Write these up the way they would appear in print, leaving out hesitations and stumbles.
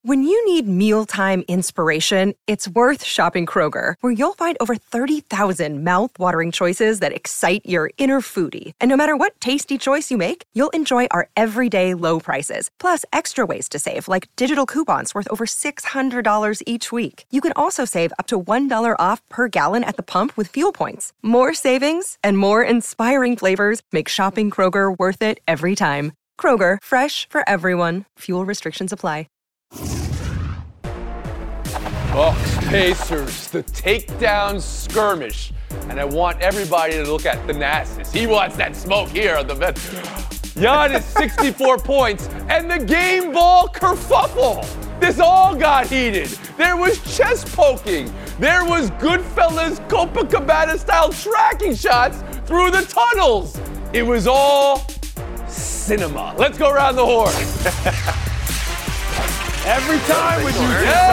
When you need mealtime inspiration, it's worth shopping Kroger, where you'll find over 30,000 mouth-watering choices that excite your inner foodie. And no matter what tasty choice you make, you'll enjoy our everyday low prices, plus extra ways to save, like digital coupons worth over $600 each week. You can also save up to $1 off per gallon at the pump with fuel points. More savings and more inspiring flavors make shopping Kroger worth it every time. Kroger, fresh for everyone. Fuel restrictions apply. Bucks Pacers, the takedown skirmish. And I want everybody to look at Thanasis. He wants that smoke here on the bench. Giannis, 64 points, and the game ball kerfuffle. This all got heated. There was chest poking. There was Goodfellas Copacabana-style tracking shots through the tunnels. It was all cinema. Let's go around the horn. Every time with you.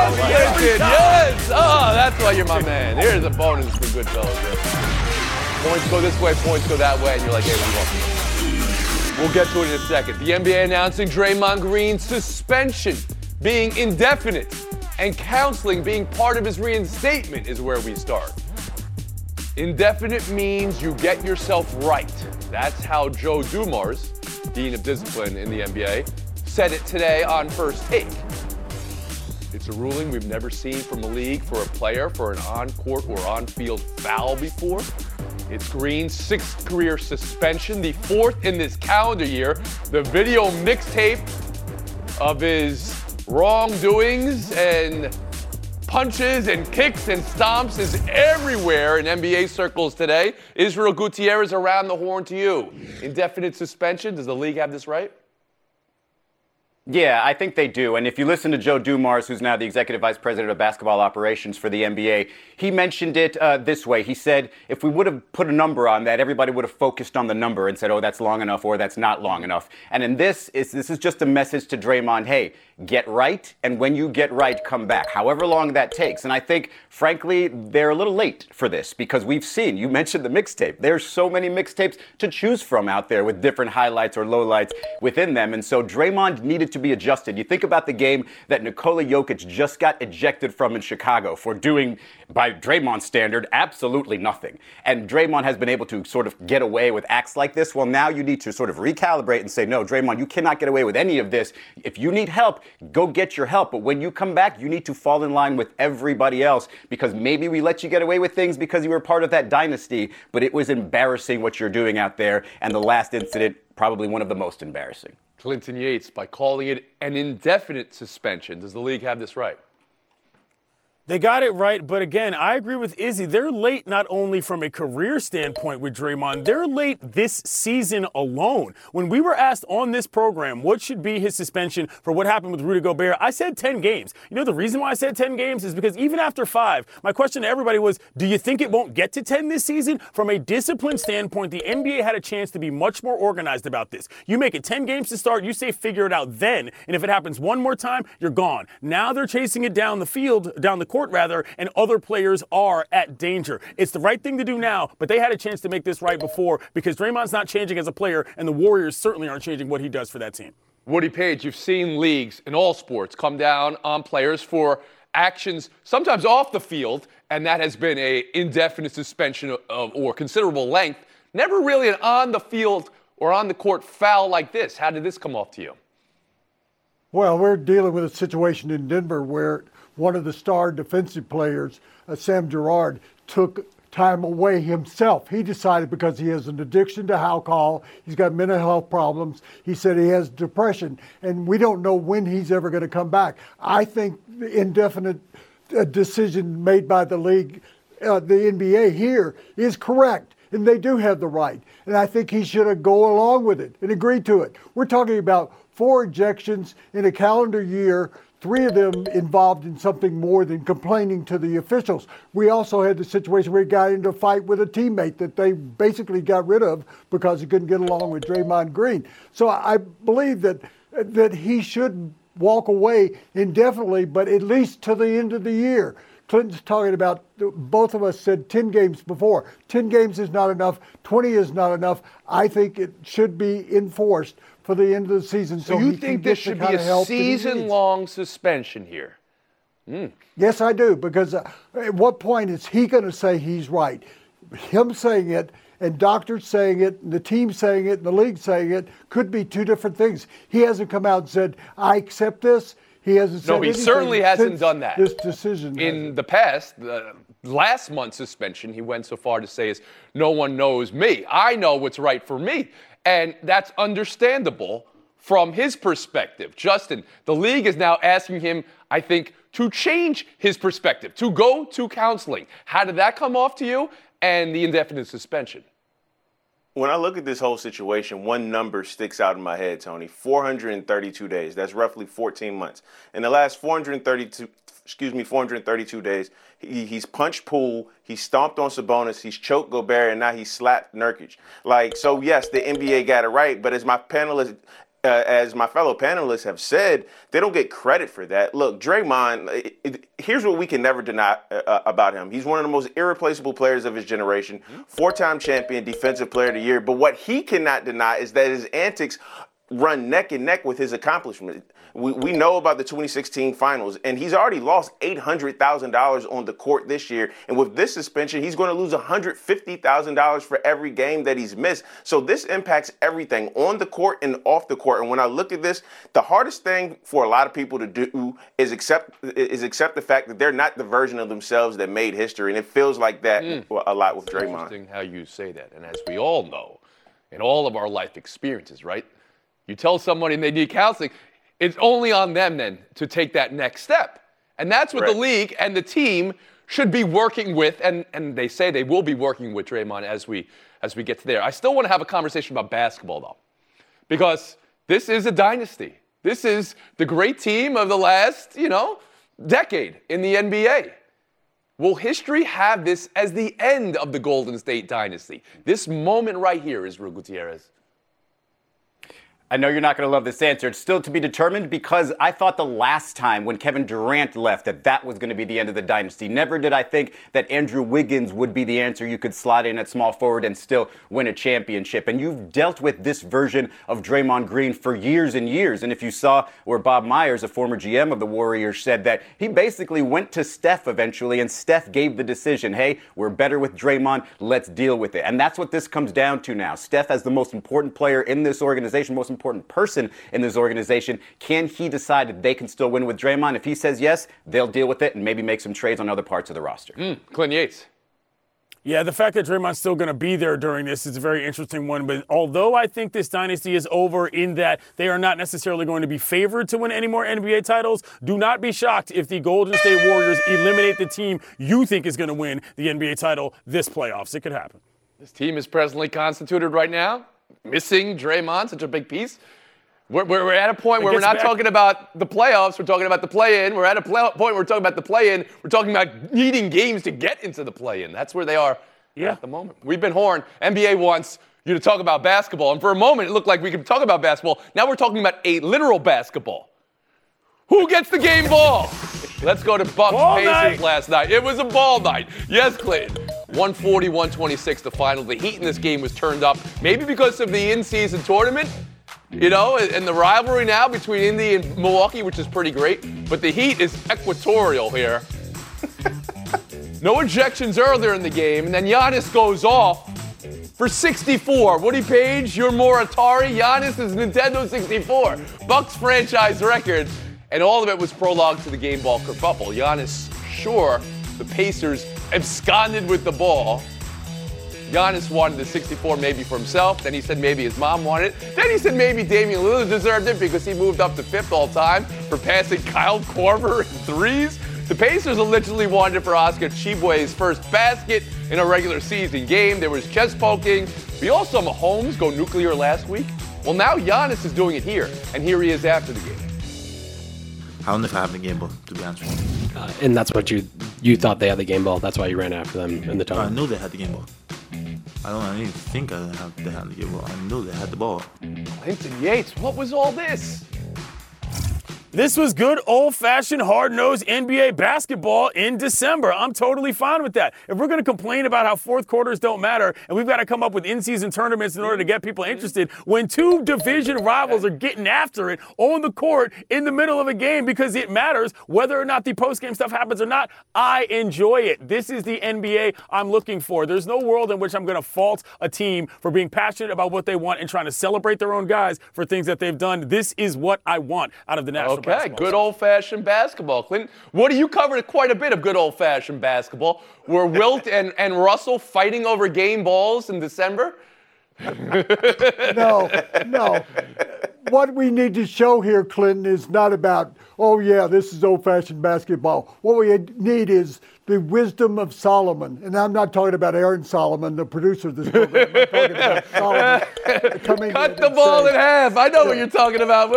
Yes. Oh, that's why you're my man. Here's a bonus for Goodfellas. Points go this way, points go that way, and you're like, hey, what do you want? We'll get to it in a second. The NBA announcing Draymond Green's suspension being indefinite and counseling being part of his reinstatement is where we start. Indefinite means you get yourself right. That's how Joe Dumars, Dean of Discipline in the NBA, said it today on First Take. It's a ruling we've never seen from a league for a player for an on-court or on-field foul before. It's Green's 6th career suspension, the 4th in this calendar year. The video mixtape of his wrongdoings and punches and kicks and stomps is everywhere in NBA circles today. Israel Gutierrez around the horn to you. Indefinite suspension, does the league have this right? Yeah, I think they do. And if you listen to Joe Dumars, who's now the executive vice president of basketball operations for the NBA, he mentioned it this way. He said, if we would have put a number on that, everybody would have focused on the number and said, oh, that's long enough or that's not long enough. And in this is just a message to Draymond, hey, get right. And when you get right, come back, however long that takes. And I think, frankly, they're a little late for this because we've seen, you mentioned the mixtape. There's so many mixtapes to choose from out there with different highlights or lowlights within them. And so Draymond needed to be adjusted. You think about the game that Nikola Jokic just got ejected from in Chicago for doing, by Draymond's standard, absolutely nothing. And Draymond has been able to sort of get away with acts like this. Well, now you need to sort of recalibrate and say, no, Draymond, you cannot get away with any of this. If you need help, go get your help. But when you come back, you need to fall in line with everybody else because maybe we let you get away with things because you were part of that dynasty, but it was embarrassing what you're doing out there. And the last incident, probably one of the most embarrassing. Clinton Yates, by calling it an indefinite suspension, does the league have this right? They got it right, but again, I agree with Izzy. They're late not only from a career standpoint with Draymond, they're late this season alone. When we were asked on this program what should be his suspension for what happened with Rudy Gobert, I said 10 games. You know the reason why I said 10 games is because even after 5, my question to everybody was, do you think it won't get to 10 this season? From a discipline standpoint, the NBA had a chance to be much more organized about this. You make it 10 games to start, you say figure it out then, and if it happens one more time, you're gone. Now they're chasing it down the field, down the court rather, and other players are at danger. It's the right thing to do now, but they had a chance to make this right before because Draymond's not changing as a player, and the Warriors certainly aren't changing what he does for that team. Woody Page, you've seen leagues in all sports come down on players for actions sometimes off the field, and that has been an indefinite suspension of or considerable length. Never really an on the field or on the court foul like this. How did this come off to you? Well, we're dealing with a situation in Denver where one of the star defensive players, Sam Girard, took time away himself. He decided because he has an addiction to alcohol, he's got mental health problems. He said he has depression, and we don't know when he's ever going to come back. I think the indefinite decision made by the league, the NBA here, is correct. And they do have the right. And I think he should have go along with it and agreed to it. We're talking about 4 ejections in a calendar year, 3 of them involved in something more than complaining to the officials. We also had the situation where he got into a fight with a teammate that they basically got rid of because he couldn't get along with Draymond Green. So I believe that he should walk away indefinitely, but at least to the end of the year. Clinton's talking about, both of us said 10 games before. 10 games is not enough. 20 is not enough. I think it should be enforced for the end of the season. So you think there should be a season-long suspension here? Yes, I do, because at what point is he going to say he's right? Him saying it and doctors saying it, and the team saying it, and the league saying it could be two different things. He hasn't come out and said, I accept this. He hasn't said anything. No, he certainly hasn't done that. This decision. In the past, last month's suspension, he went so far to say is, no one knows me. I know what's right for me. And that's understandable from his perspective. Justin, the league is now asking him, I think, to change his perspective, to go to counseling. How did that come off to you? And the indefinite suspension. When I look at this whole situation, one number sticks out in my head, Tony. 432 days. That's roughly 14 months. In the last 432 days, he's punched Poole, he's stomped on Sabonis, he's choked Gobert, and now he's slapped Nurkic. So yes, the NBA got it right, but as my fellow panelists have said, they don't get credit for that. Look, Draymond, here's what we can never deny about him. He's one of the most irreplaceable players of his generation, 4-time champion, defensive player of the year. But what he cannot deny is that his antics run neck and neck with his accomplishment. We know about the 2016 finals, and he's already lost $800,000 on the court this year. And with this suspension, he's going to lose $150,000 for every game that he's missed. So this impacts everything on the court and off the court. And when I look at this, the hardest thing for a lot of people to do is accept the fact that they're not the version of themselves that made history. And it feels like that a lot with Draymond. Interesting how you say that. And as we all know, in all of our life experiences, right? You tell somebody they need counseling, it's only on them then to take that next step. And that's what the league and the team should be working with, and they say they will be working with Draymond as we get to there. I still want to have a conversation about basketball, though, because this is a dynasty. This is the great team of the last, decade in the NBA. Will history have this as the end of the Golden State dynasty? This moment right here, Israel Gutierrez. I know you're not going to love this answer. It's still to be determined because I thought the last time when Kevin Durant left that was going to be the end of the dynasty. Never did I think that Andrew Wiggins would be the answer you could slot in at small forward and still win a championship. And you've dealt with this version of Draymond Green for years and years. And if you saw where Bob Myers, a former GM of the Warriors, said that he basically went to Steph eventually and Steph gave the decision, hey, we're better with Draymond, let's deal with it. And that's what this comes down to now. Steph, as the most important player in this organization, most important person in this organization, can he decide that they can still win with Draymond? If he says yes, they'll deal with it and maybe make some trades on other parts of the roster. Clint Yates. Yeah, the fact that Draymond's still going to be there during this is a very interesting one. But although I think this dynasty is over in that they are not necessarily going to be favored to win any more NBA titles, do not be shocked if the Golden State Warriors eliminate the team you think is going to win the NBA title this playoffs. It could happen. This team is presently constituted right now, missing Draymond, such a big piece. We're at a point where we're not talking about the playoffs. We're talking about the play-in. We're at a point where we're talking about the play-in. We're talking about needing games to get into the play-in. That's where they are at the moment. We've been horned. NBA wants you to talk about basketball. And for a moment, it looked like we could talk about basketball. Now we're talking about a literal basketball. Who gets the game ball? Let's go to Bucks Pacers last night. It was a ball night. Yes, Clayton. 140-126 the final. The heat in this game was turned up, maybe because of the in-season tournament. And the rivalry now between Indy and Milwaukee, which is pretty great. But the Heat is equatorial here. No ejections earlier in the game, and then Giannis goes off for 64. Woody Page, you're more Atari. Giannis is Nintendo 64. Bucks franchise record. And all of it was prologue to the game ball kerfuffle. Giannis, sure, the Pacers absconded with the ball. Giannis wanted the 64 maybe for himself. Then he said maybe his mom wanted it. Then he said maybe Damian Lillard deserved it because he moved up to 5th all time for passing Kyle Korver in threes. The Pacers allegedly wanted it for Oscar Tshiebwe's first basket in a regular season game. There was chest poking. We also saw Mahomes go nuclear last week. Well, now Giannis is doing it here, and here he is after the game. I don't know if I have the game ball, to be honest with you. And that's what you thought they had the game ball. That's why you ran after them in the tunnel. I know they had the game ball. I didn't think they had the game ball. I know they had the ball. Clinton Yates, what was all this? This was good old-fashioned, hard-nosed NBA basketball in December. I'm totally fine with that. If we're going to complain about how fourth quarters don't matter and we've got to come up with in-season tournaments in order to get people interested, when two division rivals are getting after it on the court in the middle of a game because it matters whether or not the post-game stuff happens or not, I enjoy it. This is the NBA I'm looking for. There's no world in which I'm going to fault a team for being passionate about what they want and trying to celebrate their own guys for things that they've done. This is what I want out of the national basketball. Okay, good old-fashioned basketball. Clinton, what do you covered quite a bit of good old-fashioned basketball? Were Wilt and Russell fighting over game balls in December? No. What we need to show here, Clinton, is not about, oh, yeah, this is old-fashioned basketball. What we need is the wisdom of Solomon. And I'm not talking about Aaron Solomon, the producer of this program. I'm talking about Solomon coming Cut the ball in half. I know what you're talking about.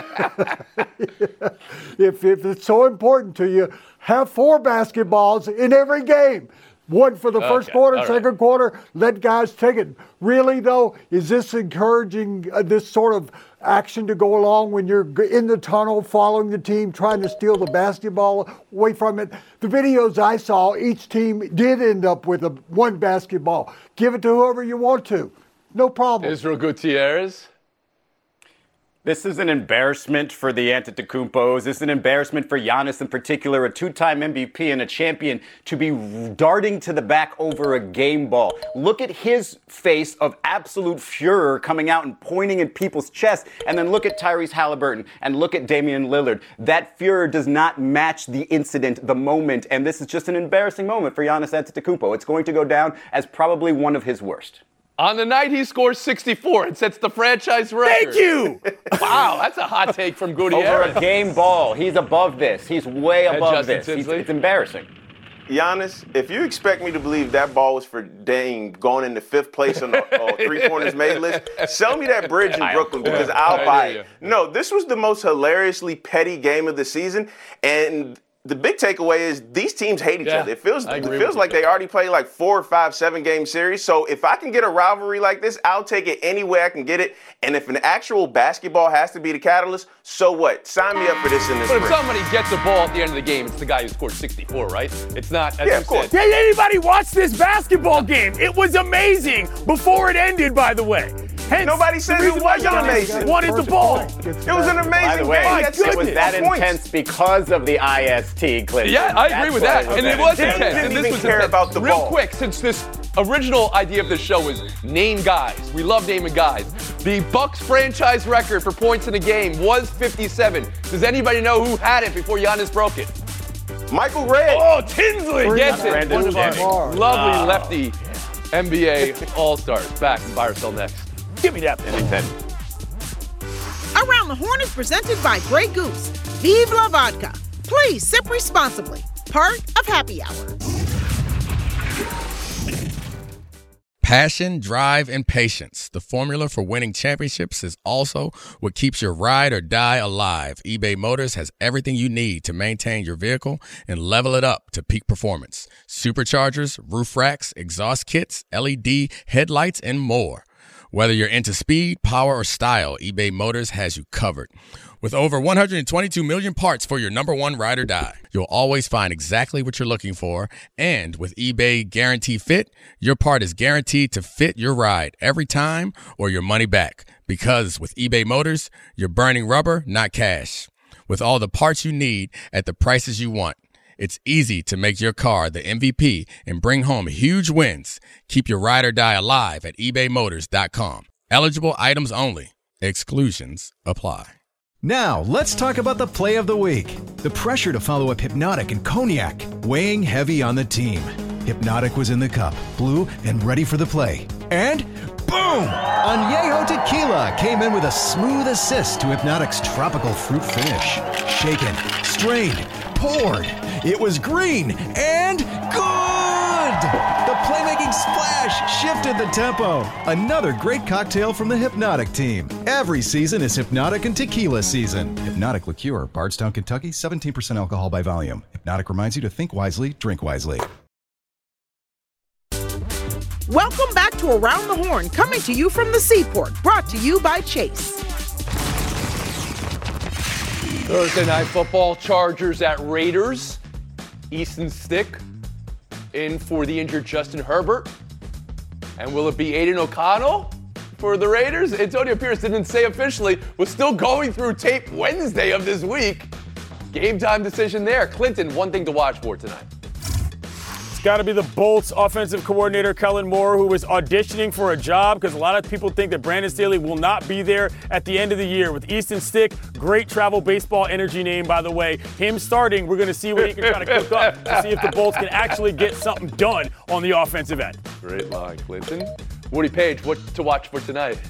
If it's so important to you, have 4 basketballs in every game. One for the first quarter, second quarter, let guys take it. Really, though, is this encouraging this sort of action to go along when you're in the tunnel following the team, trying to steal the basketball away from it? The videos I saw, each team did end up with one basketball. Give it to whoever you want to. No problem. Israel Gutierrez. This is an embarrassment for the Antetokounmpos. This is an embarrassment for Giannis in particular, a 2-time MVP and a champion, to be darting to the back over a game ball. Look at his face of absolute furor coming out and pointing at people's chests, and then look at Tyrese Halliburton and look at Damian Lillard. That furor does not match the incident, the moment, and this is just an embarrassing moment for Giannis Antetokounmpo. It's going to go down as probably one of his worst. On the night he scores 64, it sets the franchise record. Thank you! Wow, that's a hot take from Gutierrez. Over a game ball. He's above this. He's way above this. It's embarrassing. Giannis, if you expect me to believe that ball was for Dame going into 5th place on the 3-pointers made list, sell me that bridge in Brooklyn because I'll buy it. No, this was the most hilariously petty game of the season, and the big takeaway is these teams hate each other. It feels like they already played like 4 or 5 7-game series. So if I can get a rivalry like this, I'll take it any way I can get it. And if an actual basketball has to be the catalyst, so what? Sign me up for this in this But if spring. somebody gets a ball at the end of the game, it's the guy who scored 64, right? It's not, as Yeah, of course. Did anybody watch this basketball game? It was amazing before it ended, by the way. Hence, Nobody said it wasn't amazing. Wanted the ball. It was an amazing By the way, game. it was that intense because of the IST, Clinton. Yeah, I agree with that. And it was intense. Didn't And this even was care intense. about the Real ball. quick, since this original idea of the show was name guys. We love naming guys. The Bucks franchise record for points in a game was 57. Does anybody know who had it before Giannis broke it? Michael Redd. Oh, Tinsley gets it. Brandon One of our Jennings. lovely lefty NBA All-Stars. Back in Buy or Sell next. Give me that. Around the Horn is presented by Grey Goose. Vive la vodka. Please sip responsibly. Part of Happy Hour. Passion, drive, and patience. The formula for winning championships is also what keeps your ride or die alive. eBay Motors has everything you need to maintain your vehicle and level it up to peak performance. Superchargers, roof racks, exhaust kits, LED headlights, and more. Whether you're into speed, power, or style, eBay Motors has you covered. With over 122 million parts for your number one ride or die, you'll always find exactly what you're looking for. And with eBay Guarantee Fit, your part is guaranteed to fit your ride every time or your money back. Because with eBay Motors, you're burning rubber, not cash. With all the parts you need at the prices you want, it's easy to make your car the MVP and bring home huge wins. Keep your ride or die alive at ebaymotors.com. Eligible items only. Exclusions apply. Now, let's talk about the play of the week. The pressure to follow up Hypnotic and Cognac, weighing heavy on the team. Hypnotic was in the cup, blue, and ready for the play. And boom! Añejo Tequila came in with a smooth assist to Hypnotic's tropical fruit finish. Shaken, strained, poured. It was green and good! The playmaking splash shifted the tempo. Another great cocktail from the Hypnotic team. Every season is Hypnotic and Tequila season. Hypnotic Liqueur, Bardstown, Kentucky, 17% alcohol by volume. Hypnotic reminds you to think wisely, drink wisely. Welcome back to Around the Horn, coming to you from the Seaport, brought to you by Chase. Thursday Night Football, Chargers at Raiders. Easton Stick in for the injured Justin Herbert. And will it be Aiden O'Connell for the Raiders? Antonio Pierce didn't say officially, was still going through tape Wednesday of this week. Game time decision there. Clinton, one thing to watch for tonight. It's got to be the Bolts offensive coordinator, Kellen Moore, who is auditioning for a job because a lot of people think that Brandon Staley will not be there at the end of the year. With Easton Stick, great travel baseball energy name, by the way. Him starting, we're going to see what he can try to cook up to see if the Bolts can actually get something done on the offensive end. Great line, Clinton. Woody Page, what to watch for tonight?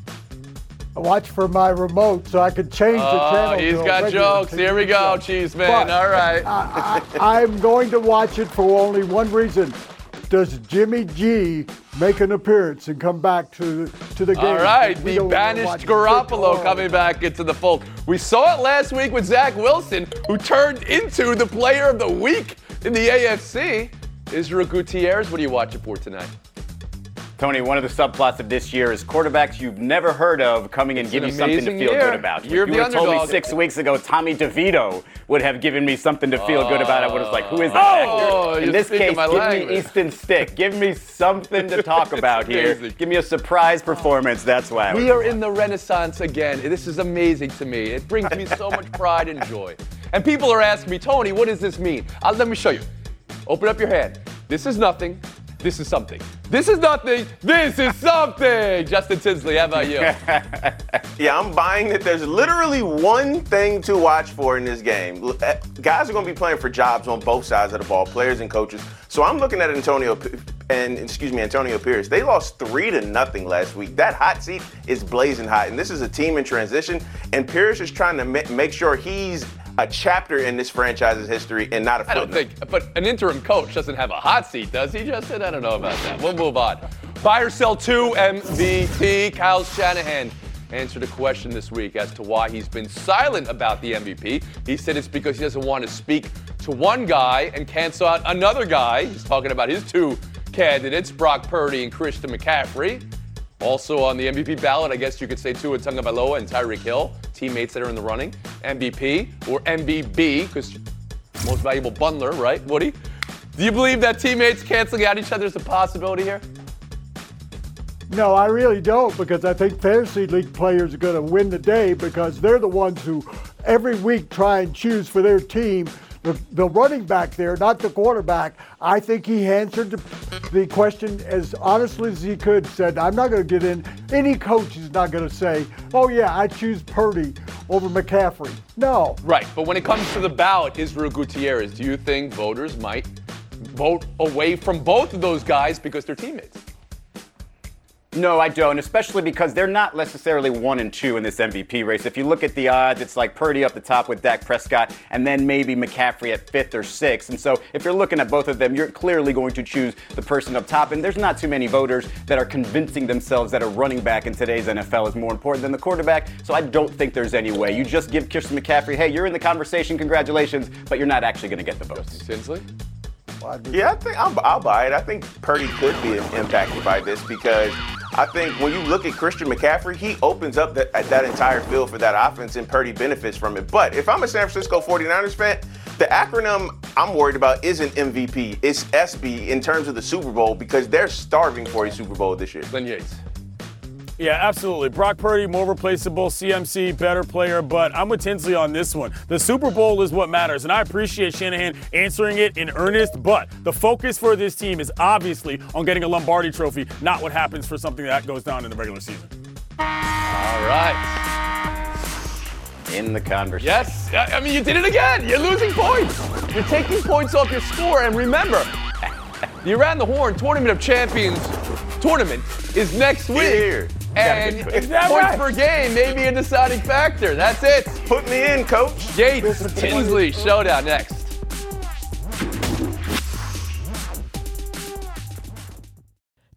I watch for my remote so I could change the channel. He's got jokes. Here we go, Cheeseman. All right. I'm going to watch it for only one reason. Does Jimmy G make an appearance and come back to the game? All right, the banished Garoppolo coming back into the fold. We saw it last week with Zach Wilson, who turned into the player of the week in the AFC. Israel Gutierrez, what are you watching for tonight? Tony, one of the subplots of this year is quarterbacks you've never heard of coming and give you something to feel good about. You would have told me 6 weeks ago Tommy DeVito would have given me something to feel good about. I would have like, who is that actor? In this case, give me Easton Stick. Give me something to talk about here. Give me a surprise performance. That's why. We are in the Renaissance again. This is amazing to me. It brings me so much pride and joy. And people are asking me, Tony, what does this mean? Let me show you. Open up your hand. This is nothing. This is something. This is nothing. This is something. Justin Tinsley, how about you? Yeah, I'm buying that there's literally one thing to watch for in this game. Guys are going to be playing for jobs on both sides of the ball, players and coaches. So I'm looking at Antonio Pierce. They lost 3-0 last week. That hot seat is blazing hot, and this is a team in transition. And Pierce is trying to make sure he's a chapter in this franchise's history and not a footnote. I don't think, but an interim coach doesn't have a hot seat, does he, Justin? I don't know about that. We'll move on. Buy or sell 2 MVP. Kyle Shanahan answered a question this week as to why he's been silent about the MVP. He said it's because he doesn't want to speak to one guy and cancel out another guy. He's talking about his 2 candidates, Brock Purdy and Christian McCaffrey. Also on the MVP ballot, I guess you could say Tua Tagovailoa and Tyreek Hill, teammates that are in the running. MVP or MVB, because most valuable bundler, right, Woody? Do you believe that teammates canceling out each other is a possibility here? No, I really don't, because I think fantasy league players are going to win the day because they're the ones who every week try and choose for their team the running back there, not the quarterback. I think he answered the question as honestly as he could, said, I'm not going to get in. Any coach is not going to say, oh, yeah, I choose Purdy over McCaffrey. No. Right, but when it comes to the ballot, Israel Gutierrez, do you think voters might vote away from both of those guys because they're teammates? No, I don't, especially because they're not necessarily 1 and 2 in this MVP race. If you look at the odds, it's like Purdy up the top with Dak Prescott, and then maybe McCaffrey at 5th or 6th. And so if you're looking at both of them, you're clearly going to choose the person up top. And there's not too many voters that are convincing themselves that a running back in today's NFL is more important than the quarterback. So I don't think there's any way. You just give Christian McCaffrey, hey, you're in the conversation, congratulations, but you're not actually going to get the votes. Tinsley? Yeah, I think I'll buy it. I think Purdy could be impacted by this because I think when you look at Christian McCaffrey, he opens up that entire field for that offense, and Purdy benefits from it. But if I'm a San Francisco 49ers fan, the acronym I'm worried about isn't MVP. It's SB in terms of the Super Bowl because they're starving for a Super Bowl this year. Glenn Yates. Yeah, absolutely. Brock Purdy, more replaceable. CMC, better player. But I'm with Tinsley on this one. The Super Bowl is what matters, and I appreciate Shanahan answering it in earnest. But the focus for this team is obviously on getting a Lombardi trophy, not what happens for something that goes down in the regular season. All right. In the conversation. Yes. I mean, you did it again. You're losing points. You're taking points off your score. And remember, the Around the Horn Tournament of Champions tournament is next week. Here. And points per game may be a deciding factor. That's it. Put me in, Coach. Yates, Tinsley, showdown next.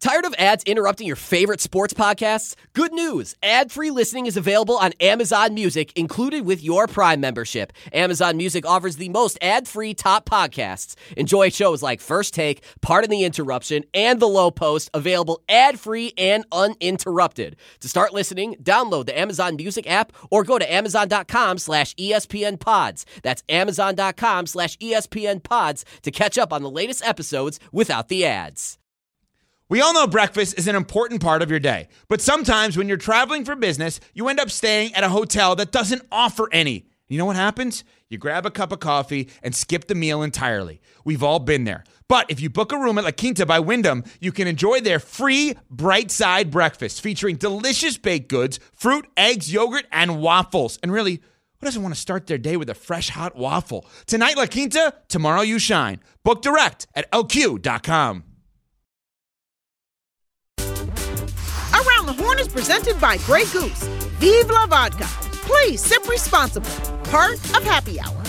Tired of ads interrupting your favorite sports podcasts? Good news! Ad-free listening is available on Amazon Music, included with your Prime membership. Amazon Music offers the most ad-free top podcasts. Enjoy shows like First Take, Pardon the Interruption, and The Low Post, available ad-free and uninterrupted. To start listening, download the Amazon Music app or go to amazon.com/ESPN Pods. That's amazon.com/ESPN Pods to catch up on the latest episodes without the ads. We all know breakfast is an important part of your day, but sometimes when you're traveling for business, you end up staying at a hotel that doesn't offer any. You know what happens? You grab a cup of coffee and skip the meal entirely. We've all been there. But if you book a room at La Quinta by Wyndham, you can enjoy their free Bright Side breakfast featuring delicious baked goods, fruit, eggs, yogurt, and waffles. And really, who doesn't want to start their day with a fresh, hot waffle? Tonight, La Quinta, tomorrow you shine. Book direct at lq.com. Around the Horn is presented by Grey Goose. Vive la vodka. Please sip responsibly. Part of Happy Hour.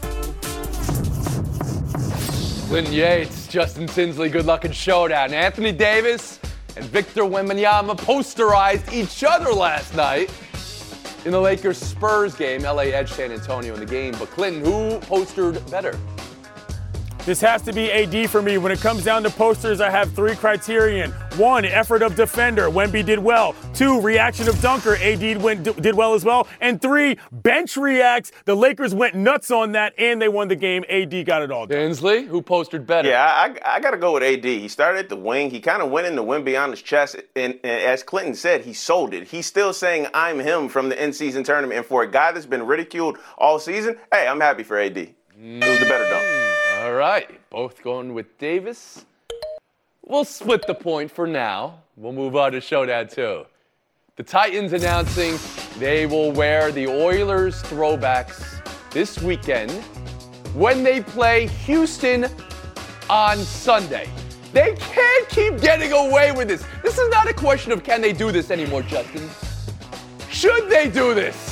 Clinton Yates, Justin Tinsley, good luck in showdown. Anthony Davis and Victor Wembanyama posterized each other last night in the Lakers-Spurs game. LA edged San Antonio in the game. But Clinton, who postered better? This has to be AD for me. When it comes down to posters, I have 3 criterion. 1, effort of defender. Wemby did well. 2, reaction of dunker. AD did well as well. And 3, bench reacts. The Lakers went nuts on that, and they won the game. AD got it all done. Tinsley, who postered better? Yeah, I got to go with AD. He started at the wing. He kind of went into Wembanyama's chest, and as Clinton said, he sold it. He's still saying, I'm him from the in-season tournament. And for a guy that's been ridiculed all season, hey, I'm happy for AD. It was the better dunk. All right, both going with Davis. We'll split the point for now. We'll move on to Showdown 2. The Titans announcing they will wear the Oilers throwbacks this weekend when they play Houston on Sunday. They can't keep getting away with this. This is not a question of can they do this anymore, Justin. Should they do this?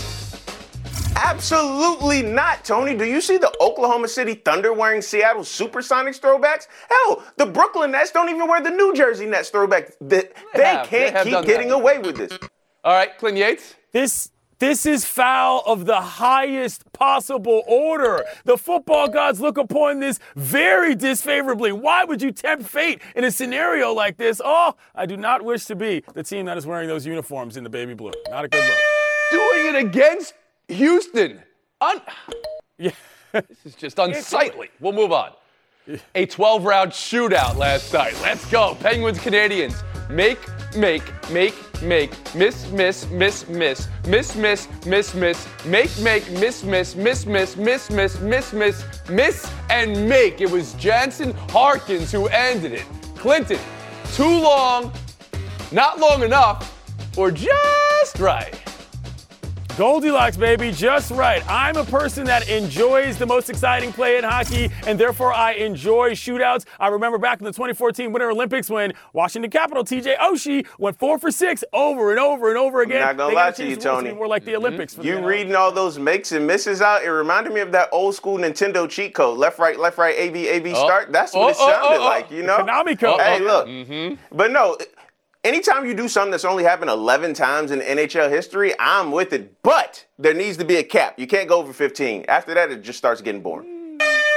Absolutely not, Tony. Do you see the Oklahoma City Thunder wearing Seattle Supersonics throwbacks? Hell, the Brooklyn Nets don't even wear the New Jersey Nets throwbacks. They can't keep getting away with this. All right, Clinton Yates. This is foul of the highest possible order. The football gods look upon this very disfavorably. Why would you tempt fate in a scenario like this? Oh, I do not wish to be the team that is wearing those uniforms in the baby blue. Not a good look. Doing it against Houston. Yeah. This is just unsightly. We'll move on. A 12-round shootout last night. Let's go. Penguins, Canadians. Make, miss, miss, miss, miss, miss, miss, miss, miss, miss, make, miss, miss, miss, miss, miss, miss, miss, and make. It was Jansen Harkins who ended it. Clinton, too long, not long enough, or just right. Goldilocks, baby, just right. I'm a person that enjoys the most exciting play in hockey, and therefore I enjoy shootouts. I remember back in the 2014 Winter Olympics when Washington Capitol TJ Oshie went 4 for 6 over and over and over again. I'm not going to lie to you, Tony. More like the Olympics. You reading all those makes and misses out, it reminded me of that old school Nintendo cheat code. Left, right, A, B, start. That's what it sounded like, you know? Konami code. Hey, look. But no, anytime you do something that's only happened 11 times in NHL history, I'm with it. But there needs to be a cap. You can't go over 15. After that, it just starts getting boring.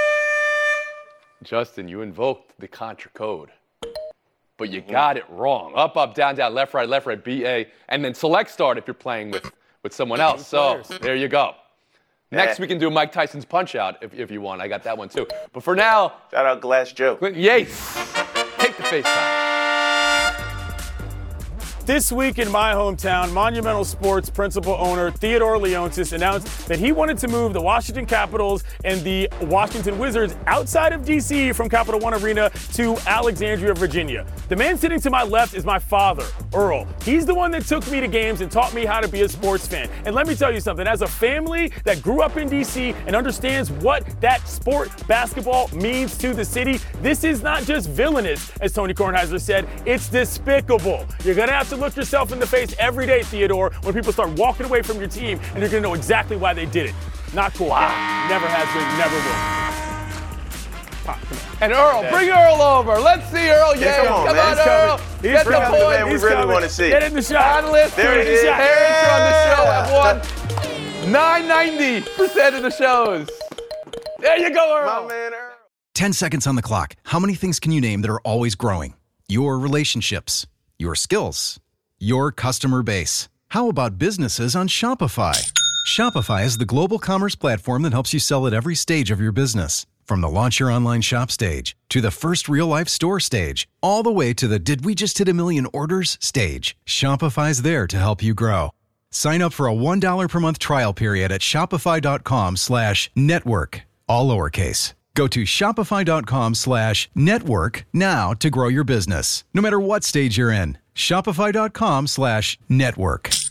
Justin, you invoked the Contra code, but you got it wrong. Up, down, left, right, B, A, and then select start if you're playing with someone else. So there you go. Next, we can do Mike Tyson's Punch-Out if you want. I got that one too. But for now, shout out Glass Joe. Clinton Yates, take the FaceTime. This week in my hometown, Monumental Sports principal owner Theodore Leonsis announced that he wanted to move the Washington Capitals and the Washington Wizards outside of D.C. from Capital One Arena to Alexandria, Virginia. The man sitting to my left is my father, Earl. He's the one that took me to games and taught me how to be a sports fan. And let me tell you something, as a family that grew up in D.C. and understands what that sport, basketball, means to the city, this is not just villainous, as Tony Kornheiser said, it's despicable. You're going to have to look yourself in the face every day, Theodore, when people start walking away from your team, and you're going to know exactly why they did it. Not cool. Wow. Never has been, never will. And Earl, bring Earl over. Let's see Earl. Yeah, come on, man. on, Earl. Get the the man point. we really want to see. Get in the shot. There it is. Parents are on the show. I've won 990% of the shows. There you go, Earl. My man, Earl. 10 seconds on the clock. How many things can you name that are always growing? Your relationships, your skills, your customer base. How about businesses on Shopify? Shopify is the global commerce platform that helps you sell at every stage of your business. From the launch your online shop stage, to the first real-life store stage, all the way to the did we just hit 1 million orders stage. Shopify's there to help you grow. Sign up for a $1 per month trial period at shopify.com/network, all lowercase. Go to shopify.com/network now to grow your business, no matter what stage you're in. Shopify.com/network.